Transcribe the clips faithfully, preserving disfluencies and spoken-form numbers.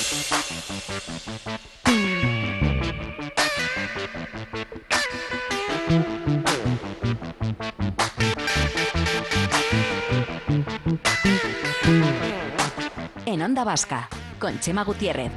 En Onda Vasca, con Chema Gutiérrez.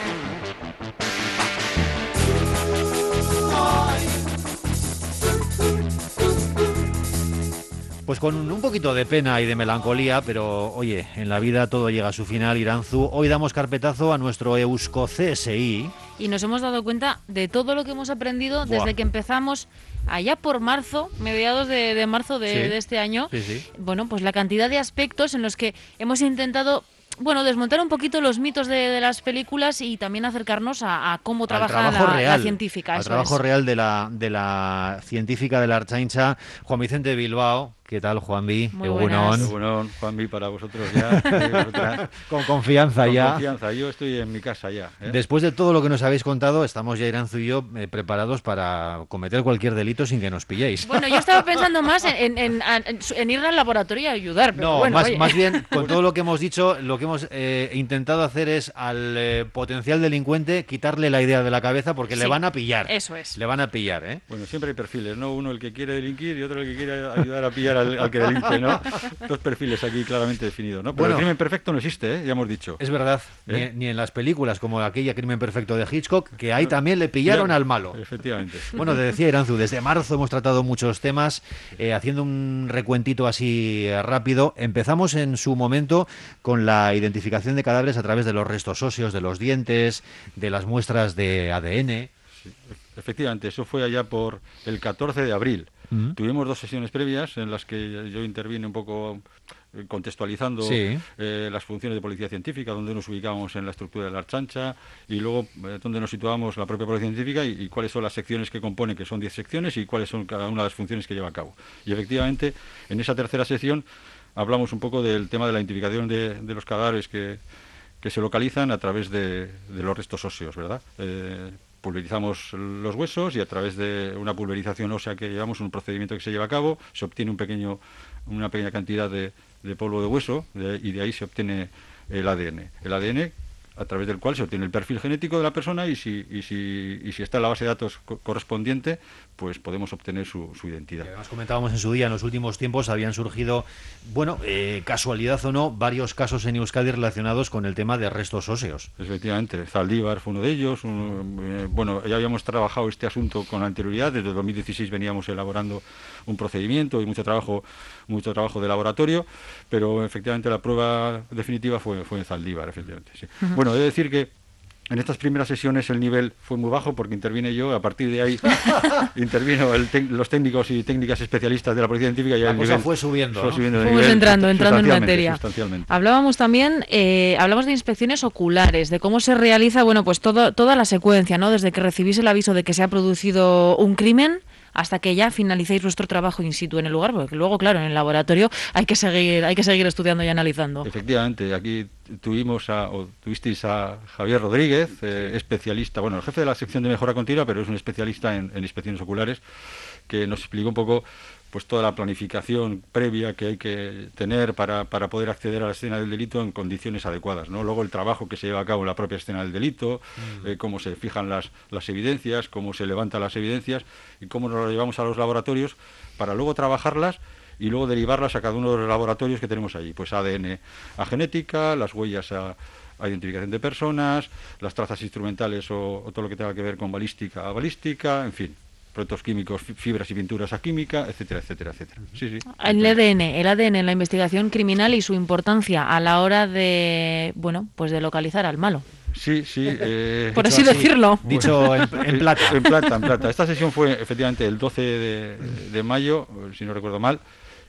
Pues con un poquito de pena y de melancolía, pero oye, en la vida todo llega a su final, Iranzu. Hoy damos carpetazo a nuestro Eusko C S I. Y nos hemos dado cuenta de todo lo que hemos aprendido Buah. desde que empezamos allá por marzo, mediados de, de marzo de, Sí. de este año. Sí, sí. Bueno, pues la cantidad de aspectos en los que hemos intentado, bueno, desmontar un poquito los mitos de, de las películas y también acercarnos a, a cómo Al trabaja trabajo la, real, la científica. al eso trabajo es. real de la, de la científica de la Archaincha, Juan Vicente Bilbao. ¿Qué tal, Juanvi? Muy Egunon. buenas. Bueno, Juanvi, para vosotros ya. eh, vosotras, Con confianza con ya. confianza. Yo estoy en mi casa ya. ¿eh? Después de todo lo que nos habéis contado, estamos ya, Iranzu y yo, eh, preparados para cometer cualquier delito sin que nos pilléis. Bueno, yo estaba pensando más en, en, en, en- en ir al laboratorio y ayudar. Pero No, bueno, más, oye. más bien, con todo lo que hemos dicho, lo que hemos eh, intentado hacer es al eh, potencial delincuente quitarle la idea de la cabeza porque le Sí, van a pillar. eso es. Le van a pillar, ¿eh? Bueno, siempre hay perfiles, ¿no? Uno el que quiere delinquir y otro el que quiere ayudar a pillar al, al que delinque, ¿no? Dos perfiles aquí claramente definidos, ¿no? Pero Bueno. el crimen perfecto no existe, ¿eh? Ya hemos dicho. Es verdad, ¿Eh? ni, ni en las películas como aquella Crimen Perfecto de Hitchcock, que ahí también le pillaron Ya, al malo. Efectivamente. Bueno, te decía, Iranzu, desde marzo hemos tratado muchos temas, eh, haciendo un recuentito así eh, rápido. Empezamos en su momento con la identificación de cadáveres a través de los restos óseos, de los dientes, de las muestras de A D N. Efectivamente, eso fue allá por el catorce de abril. Mm. Tuvimos dos sesiones previas en las que yo intervine un poco eh, contextualizando Sí. eh, las funciones de policía científica, donde nos ubicábamos en la estructura de la Archancha y luego eh, donde nos situábamos la propia policía científica y, y cuáles son las secciones que componen, que son diez secciones, y cuáles son cada una de las funciones que lleva a cabo. Y efectivamente, en esa tercera sesión hablamos un poco del tema de la identificación de, de los cadáveres que, que se localizan a través de, de los restos óseos, ¿verdad? Eh, pulverizamos los huesos y a través de una pulverización ósea que llevamos, un procedimiento que se lleva a cabo, se obtiene un pequeño, una pequeña cantidad de, de polvo de hueso de- y de ahí se obtiene el A D N. El A D N a través del cual se obtiene el perfil genético de la persona y si, y si, y si está en la base de datos co- correspondiente, pues podemos obtener su, su identidad. Y además comentábamos en su día, en los últimos tiempos habían surgido, bueno, eh, casualidad o no, varios casos en Euskadi relacionados con el tema de restos óseos. Efectivamente, Zaldívar fue uno de ellos. un- eh, bueno, ya habíamos trabajado este asunto con anterioridad. Desde el dos mil dieciséis veníamos elaborando un procedimiento y mucho trabajo, mucho trabajo de laboratorio, pero efectivamente la prueba definitiva fue, fue en Zaldívar, efectivamente. Sí. Bueno, he de decir que en estas primeras sesiones el nivel fue muy bajo porque intervine yo. A partir de ahí intervino el tec- los técnicos y técnicas especialistas de la policía científica. Y La el cosa nivel fue subiendo, fue ¿no? subiendo de Fuimos nivel entrando, entrando en sustancialmente, materia. sustancialmente. Hablábamos también, eh, hablamos de inspecciones oculares, de cómo se realiza, bueno, pues todo, toda la secuencia, ¿no? Desde que recibís el aviso de que se ha producido un crimen hasta que ya finalicéis vuestro trabajo in situ en el lugar, porque luego, claro, en el laboratorio hay que seguir, hay que seguir estudiando y analizando. Efectivamente, aquí tuvimos a, o tuvisteis a Javier Rodríguez, eh, especialista, bueno, el jefe de la sección de mejora continua, pero es un especialista en, en inspecciones oculares, que nos explicó un poco pues toda la planificación previa que hay que tener para, para poder acceder a la escena del delito en condiciones adecuadas, ¿no? Luego el trabajo que se lleva a cabo en la propia escena del delito, mm. eh, cómo se fijan las, las evidencias, cómo se levantan las evidencias y cómo nos lo llevamos a los laboratorios para luego trabajarlas y luego derivarlas a cada uno de los laboratorios que tenemos allí. Pues A D N a genética, las huellas a, a identificación de personas, las trazas instrumentales o, o todo lo que tenga que ver con balística a balística, en fin, productos químicos, fibras y pinturas a química, etcétera, etcétera, etcétera. Sí, sí. El A D N, el A D N en la investigación criminal y su importancia a la hora de, bueno, pues de localizar al malo. Sí, sí. Eh, Por así decirlo. Dicho en, en plata. En plata, en plata. Esta sesión fue efectivamente el doce de, de mayo, si no recuerdo mal,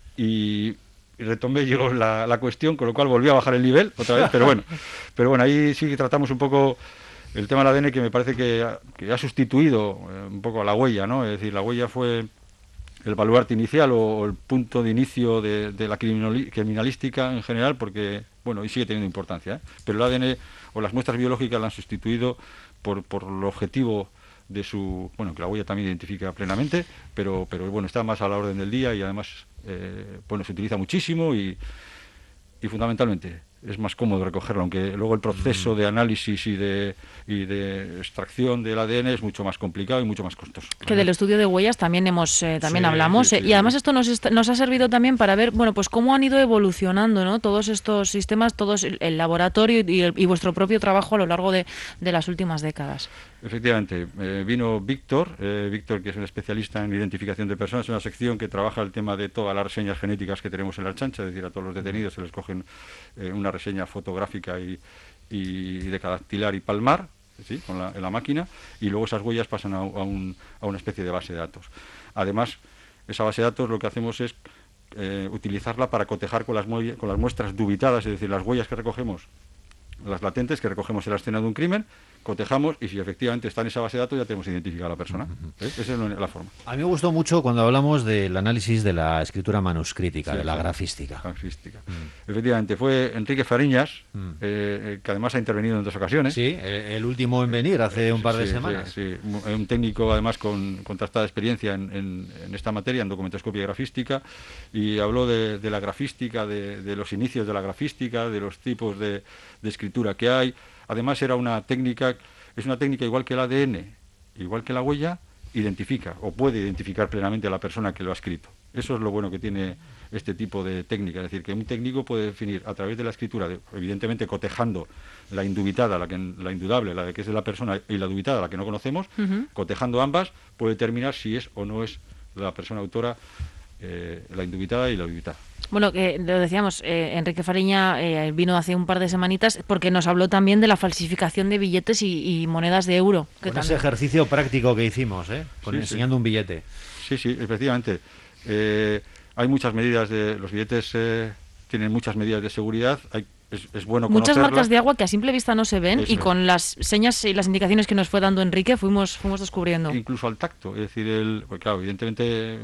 y retomé yo la, la cuestión, con lo cual volví a bajar el nivel otra vez, pero bueno, pero bueno, ahí sí que tratamos un poco el tema del A D N, que me parece que ha, que ha sustituido eh, un poco a la huella, ¿no? Es decir, la huella fue el baluarte inicial o, o el punto de inicio de, de la criminali- criminalística en general, porque, bueno, y sigue teniendo importancia, ¿eh? Pero el A D N o las muestras biológicas la han sustituido por, por el objetivo de su, bueno, que la huella también identifica plenamente, pero, pero bueno, está más a la orden del día y además, eh, bueno, se utiliza muchísimo y, y fundamentalmente es más cómodo recogerlo, aunque luego el proceso de análisis y de, y de extracción del A D N es mucho más complicado y mucho más costoso. Que del estudio de huellas también hemos eh, también Sí, hablamos sí, eh, sí, y además sí. esto nos, est- nos ha servido también para ver bueno pues cómo han ido evolucionando, ¿no? Todos estos sistemas, todos el, el laboratorio y, el- y vuestro propio trabajo a lo largo de, de las últimas décadas. Efectivamente, eh, vino Víctor, eh, Víctor que es un especialista en identificación de personas, es una sección que trabaja el tema de todas las reseñas genéticas que tenemos en la Ertzaintza, es decir, a todos los detenidos se les cogen eh, una reseña fotográfica y, y de dactilar y palmar, ¿sí? Con la, en la máquina, y luego esas huellas pasan a, a, un, a una especie de base de datos. Además, esa base de datos lo que hacemos es eh, utilizarla para cotejar con las, mue- con las muestras dubitadas, es decir, las huellas que recogemos, las latentes que recogemos en la escena de un crimen, cotejamos y si efectivamente está en esa base de datos ya tenemos identificada a la persona. ¿Ves? Esa es la forma. A mí me gustó mucho cuando hablamos del análisis de la escritura manuscrítica, Sí, de la sí. grafística. Grafística. Efectivamente, fue Enrique Fariñas, Mm. eh, eh, que además ha intervenido en dos ocasiones. Sí, eh, el último en venir hace un par de Sí, semanas. Sí, sí. Mu- un técnico además con contrastada experiencia en, en- en esta materia, en documentoscopia y grafística, y habló de, de la grafística, de, de los inicios de la grafística, de los tipos de, de escritura que hay. Además era una técnica, es una técnica igual que el A D N, igual que la huella, identifica o puede identificar plenamente a la persona que lo ha escrito. Eso es lo bueno que tiene este tipo de técnica, es decir, que un técnico puede definir a través de la escritura, de- evidentemente cotejando la indubitada, la, que, la indudable, la de que es de la persona, y la dubitada, la que no conocemos, Ujú. cotejando ambas, puede determinar si es o no es la persona autora eh, la indubitada y la dubitada. Bueno, que lo decíamos, eh, Enrique Fariña eh, vino hace un par de semanitas porque nos habló también de la falsificación de billetes y, y monedas de euro. Que Con ese también- ejercicio práctico que hicimos, ¿eh? Con Sí, sí. enseñando un billete. Sí, sí, efectivamente. Eh, hay muchas medidas de... Los billetes eh, tienen muchas medidas de seguridad. Hay, es, es bueno Muchas conocerlas. marcas de agua que a simple vista no se ven Eso y es. con las señas y las indicaciones que nos fue dando Enrique fuimos fuimos descubriendo. Incluso al tacto, es decir, el, pues claro, evidentemente eh,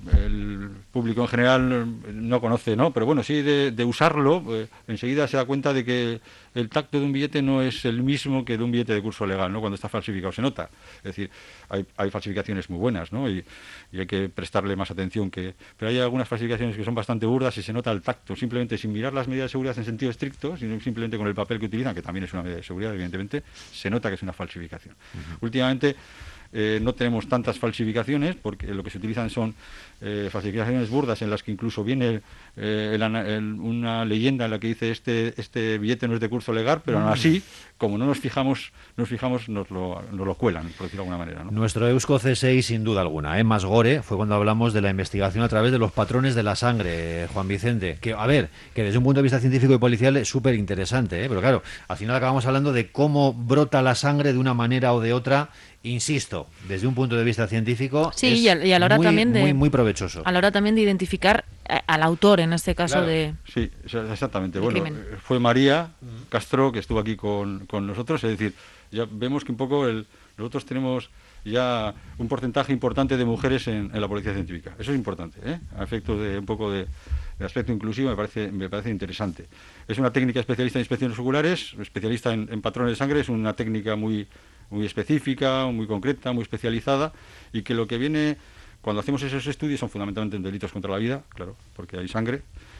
el público en general no conoce, ¿no? Pero bueno, sí de, de usarlo, eh, enseguida se da cuenta de que el tacto de un billete no es el mismo que de un billete de curso legal, ¿no? Cuando está falsificado se nota. Es decir, hay, hay falsificaciones muy buenas, ¿no? Y, y hay que prestarle más atención que... Pero hay algunas falsificaciones que son bastante burdas y se nota el tacto, simplemente sin mirar las medidas de seguridad en sentido estricto, sino simplemente con el papel que utilizan, que también es una medida de seguridad, evidentemente, se nota que es una falsificación. Últimamente eh, no tenemos tantas falsificaciones porque lo que se utilizan son eh, falsificaciones burdas en las que incluso viene eh, el ana- el- una leyenda en la que dice este este billete no es de curso legal, pero aún así, como no nos fijamos, nos fijamos nos lo, nos lo cuelan, por decirlo de alguna manera, ¿no? Nuestro Eusko C seis, sin duda alguna, ¿eh? Más gore fue cuando hablamos de la investigación a través de los patrones de la sangre, eh, Juan Vicente. Que, a ver, que desde un punto de vista científico y policial es súper interesante, ¿eh? Pero claro, al final acabamos hablando de cómo brota la sangre de una manera o de otra. Insisto, desde un punto de vista científico, Sí, es y a- y a la hora muy, también de- muy, muy provechoso. A la hora también de identificar a- al autor, en este caso Claro. de... Sí, eso- exactamente. El Bueno, crimen. eh, fue María Castro que estuvo aquí con, con nosotros, es decir, ya vemos que un poco el, nosotros tenemos ya un porcentaje importante de mujeres en, en la policía científica. Eso es importante, ¿eh? A efectos de un poco de, de aspecto inclusivo me parece, me parece interesante. Es una técnica especialista en inspecciones oculares, especialista en, en patrones de sangre, es una técnica muy, muy específica, muy concreta, muy especializada y que lo que viene cuando hacemos esos estudios son fundamentalmente en delitos contra la vida, claro, porque hay sangre,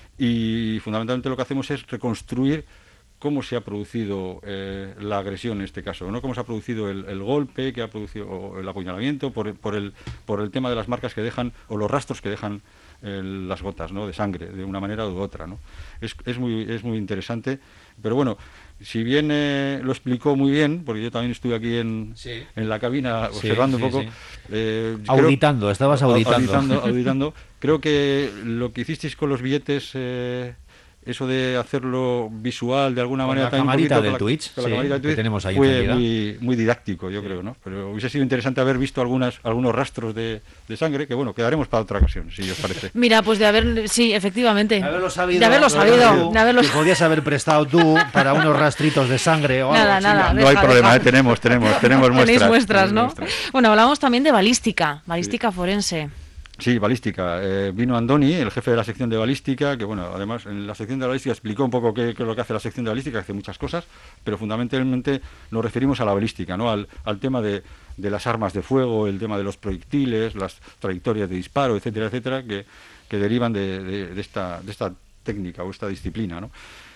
y fundamentalmente lo que hacemos es reconstruir cómo se ha producido eh, la agresión en este caso, ¿no? Cómo se ha producido el, el golpe, que ha producido o el apuñalamiento, por, por, el, por el tema de las marcas que dejan, o los rastros que dejan eh, las gotas, ¿no? De sangre, de una manera u otra, ¿no? Es, es, muy, es muy interesante, pero bueno, si bien eh, lo explicó muy bien, porque yo también estuve aquí en, Sí. en la cabina Sí, observando sí, un poco... sí. eh, creo- Auditando, estabas auditando. auditando, auditando. Creo que lo que hicisteis con los billetes, eh, eso de hacerlo visual de alguna Con manera la también un camarita poquito, del con la- Twitch, con la sí, camarita del que Twitch, tenemos ahí fue encendida. muy, muy didáctico, yo creo, ¿no? Pero hubiese sido interesante haber visto algunas algunos rastros de, de sangre, que bueno, quedaremos para otra ocasión, si os parece. Mira, pues de haber... Sí, efectivamente. De haberlo sabido, De haberlo sabido. tú, De haberlo... que podías haber prestado tú para unos rastritos de sangre o algo Nada, así. nada. No hay deja, problema, deja. ¿eh? tenemos, tenemos, tenemos muestras. Tenéis muestras, tenemos ¿no? muestras. Bueno, hablamos también de balística, balística forense. Sí, balística. Eh, vino Andoni, el jefe de la sección de balística, que bueno, además en la sección de balística explicó un poco qué, qué es lo que hace la sección de balística, hace muchas cosas, pero fundamentalmente nos referimos a la balística, ¿no? Al, al tema de, de las armas de fuego, el tema de los proyectiles, las trayectorias de disparo, etcétera, etcétera, que, que derivan de, de- de esta, de esta técnica o esta disciplina, ¿no?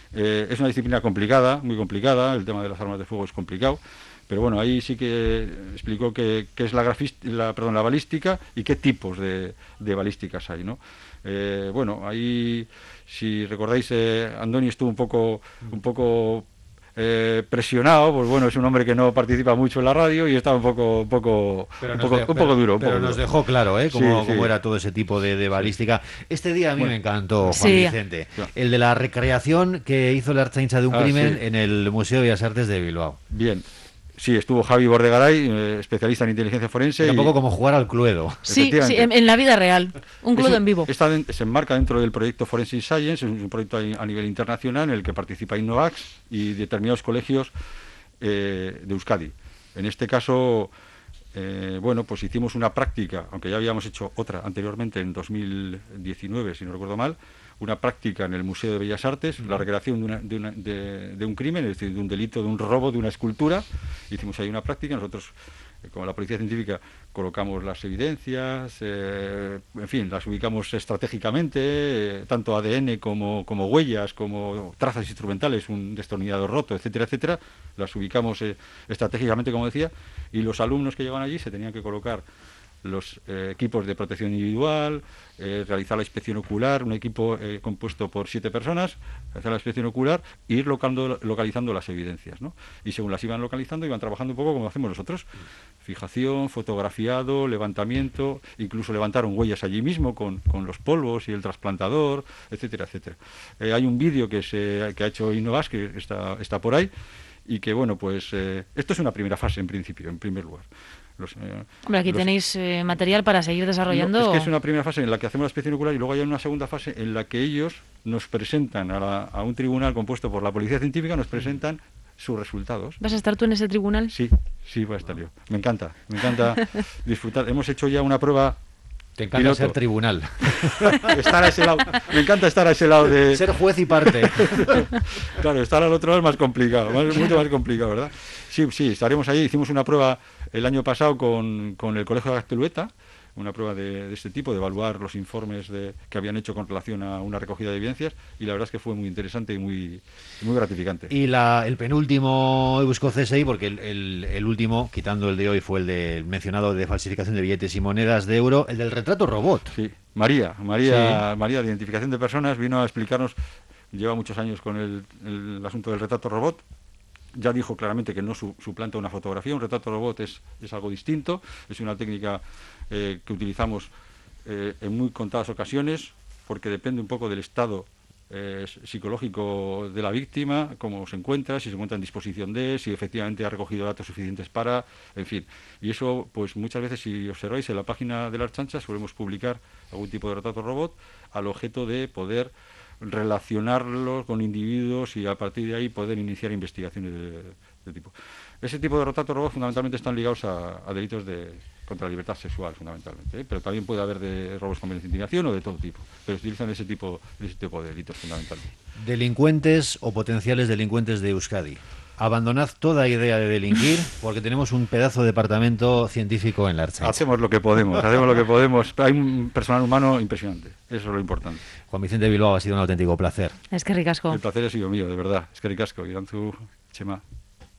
Eh, es una disciplina complicada, muy complicada, el tema de las armas de fuego es complicado, pero bueno, ahí sí que explicó qué es la, la, perdón, la balística y qué tipos de, de balísticas hay, ¿no? Eh, bueno, ahí, si recordáis, eh, Andoni estuvo un poco, un poco eh, presionado, pues bueno, es un hombre que no participa mucho en la radio y estaba un poco, un poco, un poco, dejó, un poco duro. Un pero poco nos duro. dejó claro, ¿eh? Cómo, sí, cómo sí. era todo ese tipo de, de balística. Este día a mí Bueno, me encantó, Juan sí. Vicente. El de la recreación que hizo la Ertzaintza de un ah, crimen sí. en el Museo de Bellas Artes de Bilbao. Bien. Sí, estuvo Javi Bordegaray, eh, especialista en inteligencia forense. Era un y... poco como jugar al Cluedo. Sí, sí en, en la vida real. Un Cluedo en vivo. Está de, se enmarca dentro del proyecto Forensic Science, es un proyecto a, a nivel internacional en el que participa Innovax y determinados colegios eh, de Euskadi. En este caso, eh, bueno, pues hicimos una práctica, aunque ya habíamos hecho otra anteriormente en dos mil diecinueve, si no recuerdo mal, una práctica en el Museo de Bellas Artes, uh-huh. la recreación de, una, de, una, de, de un crimen, es decir, de un delito, de un robo, de una escultura. Hicimos ahí una práctica, nosotros, eh, como la Policía Científica, colocamos las evidencias, eh, en fin, las ubicamos estratégicamente, eh, tanto A D N como, como huellas, como trazas instrumentales, un destornillador roto, etcétera, etcétera, las ubicamos eh, estratégicamente, como decía, y los alumnos que llegan allí se tenían que colocar los eh, equipos de protección individual, eh, realizar la inspección ocular, un equipo eh, compuesto por siete personas, realizar la inspección ocular e ir locando, localizando las evidencias, ¿no? Y según las iban localizando, iban trabajando un poco como hacemos nosotros. Fijación, fotografiado, levantamiento, incluso levantaron huellas allí mismo con, con los polvos y el trasplantador, etcétera, etcétera. Eh, hay un vídeo que, se, que ha hecho Innovas, que está, está por ahí, y que, bueno, pues eh, esto es una primera fase en principio, en primer lugar. Los, eh, Hombre, aquí los, tenéis eh, material para seguir desarrollando. No, es que es una primera fase en la que hacemos la inspección ocular y luego hay una segunda fase en la que ellos nos presentan a, la, a un tribunal compuesto por la Policía Científica, nos presentan sus resultados. ¿Vas a estar tú en ese tribunal? Sí, sí voy a estar yo. Me encanta, me encanta disfrutar. Hemos hecho ya una prueba. Te encanta piloto. Ser tribunal. Estar a ese lado. Me encanta estar a ese lado de... Ser juez y parte. Claro, estar al otro lado es más complicado, más, mucho más complicado, ¿verdad? Sí, sí, estaremos ahí. Hicimos una prueba el año pasado con, con el Colegio de Gaztelueta, una prueba de, de este tipo, de evaluar los informes de, que habían hecho con relación a una recogida de evidencias, y la verdad es que fue muy interesante y muy, muy gratificante. Y la, el penúltimo Eusko C S I, porque el, el, el último, quitando el de hoy, fue el del mencionado de falsificación de billetes y monedas de euro, el del retrato robot. Sí, María, María, sí. María de identificación de personas, vino a explicarnos, lleva muchos años con el, el asunto del retrato robot. Ya dijo claramente que no su, suplanta una fotografía, un retrato robot es, es algo distinto, es una técnica eh, que utilizamos eh, en muy contadas ocasiones, porque depende un poco del estado eh, psicológico de la víctima, cómo se encuentra, si se encuentra en disposición de, si efectivamente ha recogido datos suficientes para, en fin. Y eso, pues muchas veces, si observáis en la página de la Ertzaintza, solemos publicar algún tipo de retrato robot al objeto de poder relacionarlos con individuos y a partir de ahí poder iniciar investigaciones de, de tipo. Ese tipo de retratos robots fundamentalmente están ligados a, a delitos de contra la libertad sexual, fundamentalmente, ¿eh? Pero también puede haber de robos con violencia de intimidación o de todo tipo, pero se utilizan ese tipo, ese tipo de delitos fundamentalmente. Delincuentes o potenciales delincuentes de Euskadi. Abandonad toda idea de delinquir porque tenemos un pedazo de departamento científico en la Ertzaintza. Hacemos lo que podemos, hacemos lo que podemos. Hay un personal humano impresionante, eso es lo importante. Juan Vicente Bilbao, ha sido un auténtico placer. Es que ricasco. El placer ha sido mío, de verdad. Es que ricasco, Iranzu, Chema.